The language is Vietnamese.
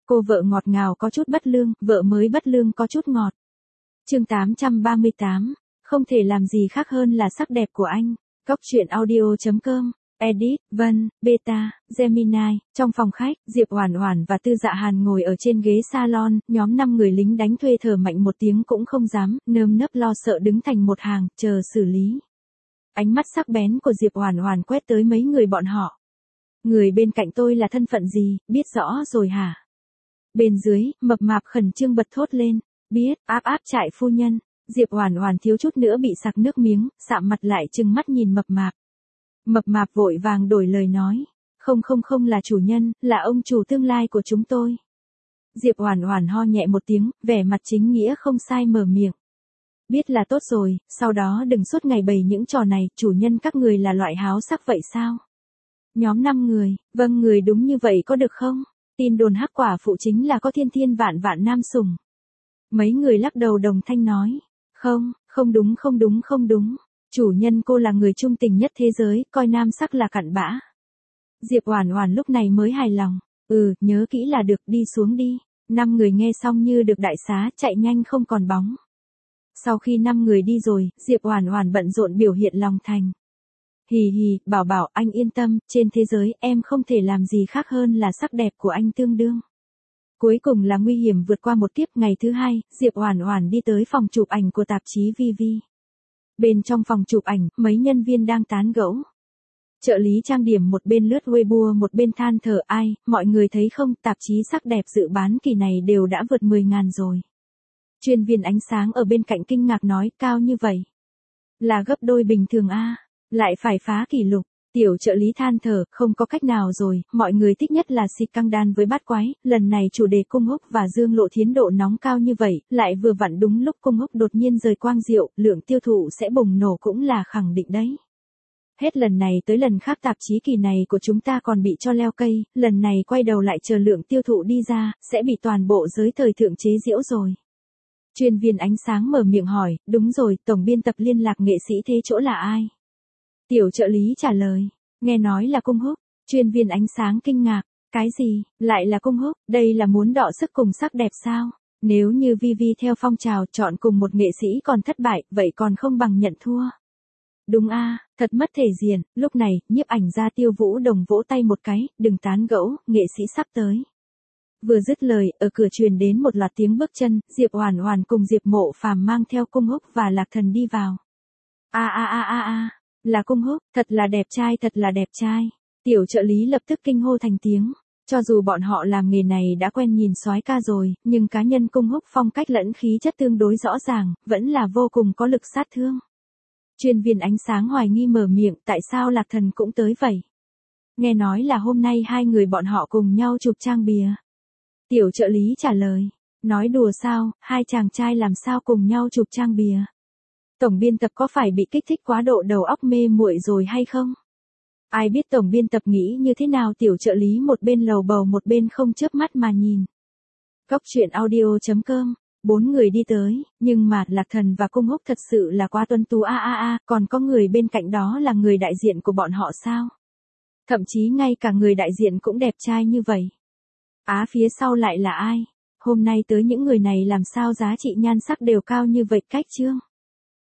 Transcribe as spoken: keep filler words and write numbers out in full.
Cô vợ ngọt ngào có chút bất lương, vợ mới bất lương có chút ngọt. Chương tám trăm ba mươi tám, không thể làm gì khác hơn là sắc đẹp của anh. Cóc truyện audio chấm com, edit, Vân, Beta, Gemini. Trong phòng khách, Diệp Oản Oản và Tư Dạ Hàn ngồi ở trên ghế salon, nhóm năm người lính đánh thuê thở mạnh một tiếng cũng không dám, nơm nớp lo sợ đứng thành một hàng, chờ xử lý. Ánh mắt sắc bén của Diệp Oản Oản quét tới mấy người bọn họ. Người bên cạnh tôi là thân phận gì, biết rõ rồi hả? Bên dưới, mập mạp khẩn trương bật thốt lên, biết, áp áp trại phu nhân. Diệp Oản Oản thiếu chút nữa bị sặc nước miếng, sạm mặt lại trừng mắt nhìn mập mạp. Mập mạp vội vàng đổi lời nói, không không không là chủ nhân, là ông chủ tương lai của chúng tôi. Diệp Oản Oản ho nhẹ một tiếng, vẻ mặt chính nghĩa không sai mở miệng. Biết là tốt rồi, sau đó đừng suốt ngày bày những trò này, chủ nhân các người là loại háo sắc vậy sao? Nhóm năm người, vâng người đúng như vậy có được không? Tin đồn hắc quả phụ chính là có thiên thiên vạn vạn nam sủng. Mấy người lắc đầu đồng thanh nói, không, không đúng không đúng không đúng. Chủ nhân cô là người trung tình nhất thế giới, coi nam sắc là cặn bã. Diệp Oản Oản lúc này mới hài lòng, ừ, nhớ kỹ là được, đi xuống đi. Năm người nghe xong như được đại xá, chạy nhanh không còn bóng. Sau khi năm người đi rồi, Diệp Oản Oản bận rộn biểu hiện lòng thành. Hì hì, bảo bảo, anh yên tâm, trên thế giới em không thể làm gì khác hơn là sắc đẹp của anh tương đương. Cuối cùng là nguy hiểm vượt qua một kiếp. Ngày thứ hai, Diệp Oản Oản đi tới phòng chụp ảnh của tạp chí vi vi. Bên trong phòng chụp ảnh, mấy nhân viên đang tán gẫu. Trợ lý trang điểm một bên lướt Weibo một bên than thở, ai, mọi người thấy không, tạp chí sắc đẹp dự bán kỳ này đều đã vượt mười ngàn rồi. Chuyên viên ánh sáng ở bên cạnh kinh ngạc nói, cao như vậy. Là gấp đôi bình thường a, lại phải phá kỷ lục. Tiểu trợ lý than thở, không có cách nào rồi, mọi người thích nhất là xịt căng đan với bát quái, lần này chủ đề Cung Húc và Dương Lộ Thiến độ nóng cao như vậy, lại vừa vặn đúng lúc Cung Húc đột nhiên rời quang diệu, lượng tiêu thụ sẽ bùng nổ cũng là khẳng định đấy. Hết lần này tới lần khác tạp chí kỳ này của chúng ta còn bị cho leo cây, lần này quay đầu lại chờ lượng tiêu thụ đi ra, sẽ bị toàn bộ giới thời thượng chế giễu rồi. Chuyên viên ánh sáng mở miệng hỏi, đúng rồi, tổng biên tập liên lạc nghệ sĩ thế chỗ là ai? Tiểu trợ lý trả lời, nghe nói là Cung Húc. Chuyên viên ánh sáng kinh ngạc, cái gì, lại là Cung Húc, đây là muốn đọ sức cùng sắc đẹp sao? Nếu như vi vi theo phong trào chọn cùng một nghệ sĩ còn thất bại, vậy còn không bằng nhận thua. Đúng a, thật mất thể diện. Lúc này, nhiếp ảnh gia Tiêu Vũ Đồng vỗ tay một cái, đừng tán gẫu, nghệ sĩ sắp tới. Vừa dứt lời, ở cửa truyền đến một loạt tiếng bước chân, Diệp Oản Oản cùng Diệp Mộ Phàm mang theo Cung Húc và Lạc Thần đi vào. A a a a a, là Cung Húc, thật là đẹp trai, thật là đẹp trai. Tiểu trợ lý lập tức kinh hô thành tiếng. Cho dù bọn họ làm nghề này đã quen nhìn soái ca rồi, nhưng cá nhân Cung Húc phong cách lẫn khí chất tương đối rõ ràng, vẫn là vô cùng có lực sát thương. Chuyên viên ánh sáng hoài nghi mở miệng, tại sao Lạc Thần cũng tới vậy? Nghe nói là hôm nay hai người bọn họ cùng nhau chụp trang bìa. Tiểu trợ lý trả lời, nói đùa sao, hai chàng trai làm sao cùng nhau chụp trang bìa? Tổng biên tập có phải bị kích thích quá độ đầu óc mê muội rồi hay không? Ai biết tổng biên tập nghĩ như thế nào? Tiểu trợ lý một bên lầu bầu một bên không chớp mắt mà nhìn. Cóc truyện audio chấm com, bốn người đi tới, nhưng mà Lạc Thần và Cung Húc thật sự là quá tuấn tú a a a, còn có người bên cạnh đó là người đại diện của bọn họ sao? Thậm chí ngay cả người đại diện cũng đẹp trai như vậy. Á phía sau lại là ai? Hôm nay tới những người này làm sao giá trị nhan sắc đều cao như vậy? Cách chương